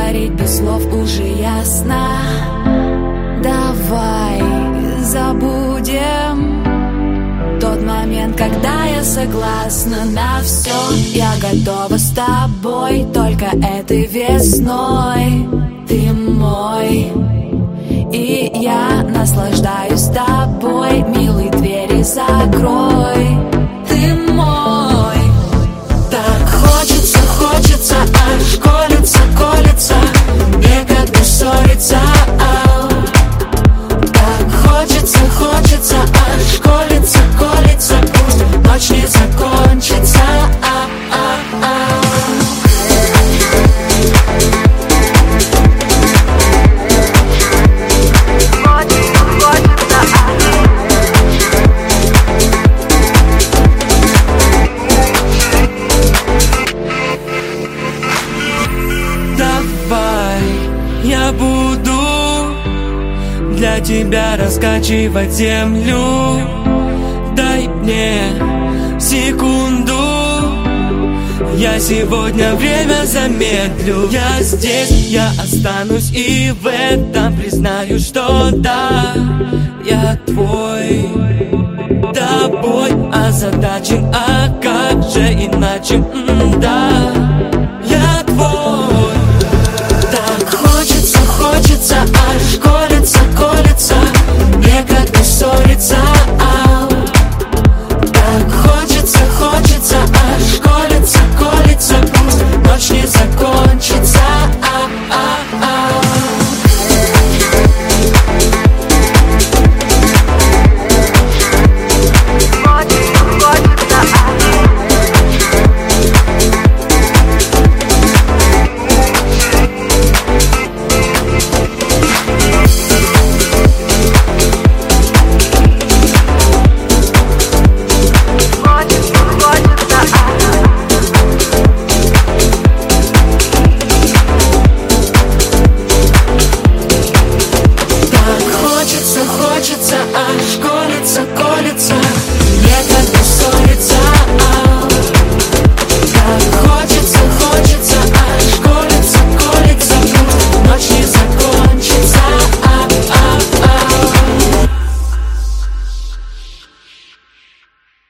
говорить без слов уже ясно. Давай забудем тот момент, когда я согласна на все. Я готова с тобой только этой весной. Ты мой, и я наслаждаюсь тобой. Милый, двери закрой. Ты мой. Так хочется, хочется, аж колется, колется, некогда ссориться. Так хочется, хочется, аж колется, колется, пусть ночь не закончится. Я буду для тебя раскачивать землю. Дай мне секунду, я сегодня время замедлю. Я здесь, я останусь, и в этом признаю, что да, я твой. Тобой озадачен, а как же иначе, да.